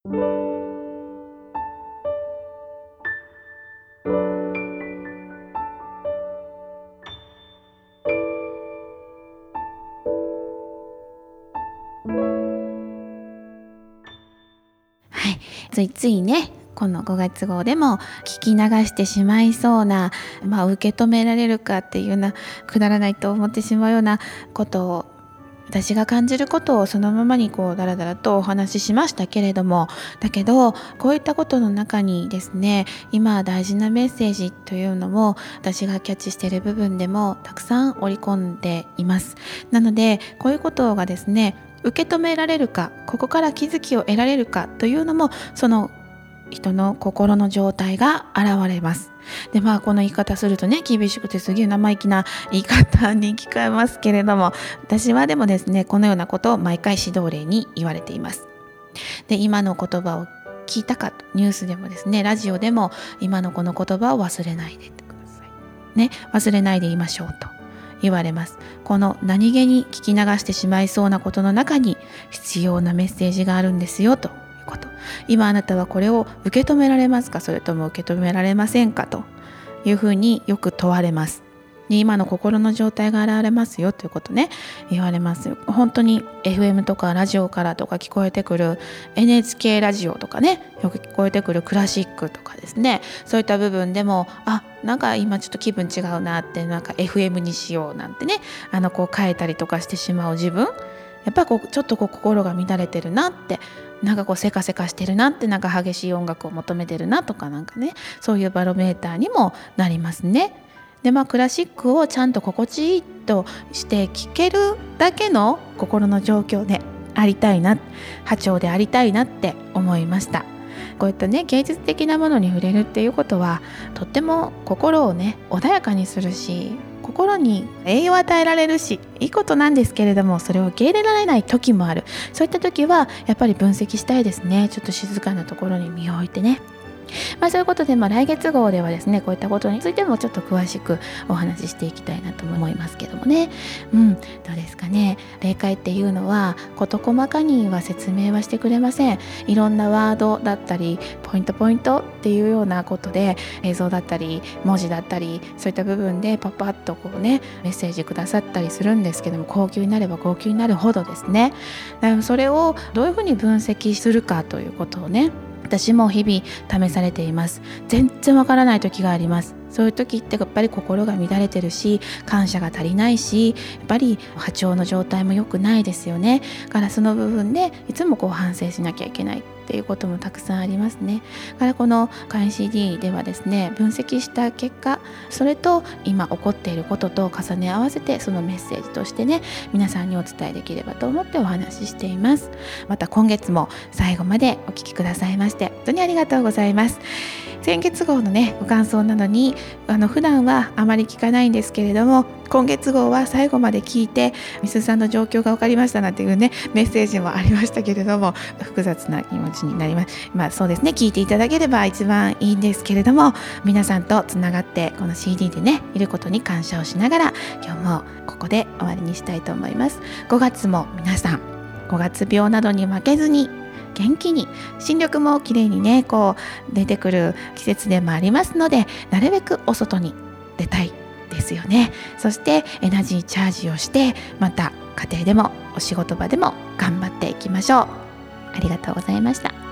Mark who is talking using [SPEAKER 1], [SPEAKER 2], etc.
[SPEAKER 1] はい、ついついね、この5月号でも聞き流してしまいそうな、受け止められるかっていうような、くだらないと思ってしまうようなことを、私が感じることをそのままにだらだらとお話ししましたけれども、だけどこういったことの中にですね、今大事なメッセージというのも私がキャッチしている部分でもたくさん織り込んでいます。なのでこういうことがですね、受け止められるか、ここから気づきを得られるかというのも、その人の心の状態が現れます。でこの言い方するとね、厳しくてすげえ生意気な言い方に聞こえますけれども、私はでもですね、このようなことを毎回指導例に言われています。で、今の言葉を聞いたかと、ニュースでもですね、ラジオでも今のこの言葉を忘れないでくださいね、忘れないで言いましょうと言われます。この何気に聞き流してしまいそうなことの中に必要なメッセージがあるんですよということ。今あなたはこれを受け止められますか、それとも受け止められませんかというふうによく問われます。で、今の心の状態が現れますよということね、言われますよ。本当に FM とかラジオからとか聞こえてくる NHK ラジオとかね、よく聞こえてくるクラシックとかですね、そういった部分でもなんか今ちょっと気分違うなって、なんか FM にしようなんてね、変えたりとかしてしまう自分、やっぱりちょっと心が乱れてるなって、なんかせかせかしてるなって、なんか激しい音楽を求めてるなとか、なんかね、そういうバロメーターにもなりますね。でクラシックをちゃんと心地いいとして聴けるだけの心の状況でありたいな、波長でありたいなって思いました。こういったね、芸術的なものに触れるっていうことは、とっても心をね、穏やかにするし、心に栄養を与えられるし、いいことなんですけれども、それを受け入れられない時もある。そういった時はやっぱり分析したいですね。ちょっと静かなところに身を置いてね。そういうことで、来月号ではですね、こういったことについてもちょっと詳しくお話ししていきたいなと思いますけどもね。どうですかね。霊界っていうのは事細かには説明はしてくれません。いろんなワードだったりポイントっていうようなことで、映像だったり文字だったり、そういった部分でパッとメッセージくださったりするんですけども、高級になれば高級になるほどですね、だからそれをどういうふうに分析するかということをね、私も日々試されています。全然わからない時があります。そういう時ってやっぱり心が乱れてるし、感謝が足りないし、やっぱり波長の状態も良くないですよね。だからその部分でいつも反省しなきゃいけないっていうこともたくさんありますね。だからこの会員 CD ではですね、分析した結果、それと今起こっていることと重ね合わせて、そのメッセージとしてね、皆さんにお伝えできればと思ってお話ししています。また今月も最後までお聞きくださいまして本当にありがとうございます。先月号のね、ご感想なのに普段はあまり聞かないんですけれども、今月号は最後まで聞いてみすさんの状況が分かりましたなんていうね、メッセージもありましたけれども、複雑な気持ちになります。そうですね、聞いていただければ一番いいんですけれども、皆さんとつながってこの CD でねいることに感謝をしながら、今日もここで終わりにしたいと思います。5月も皆さん5月病などに負けずに元気に、新緑もきれいにね出てくる季節でもありますので、なるべくお外に出たいですよね。そしてエナジーチャージをして、また家庭でもお仕事場でも頑張っていきましょう。ありがとうございました。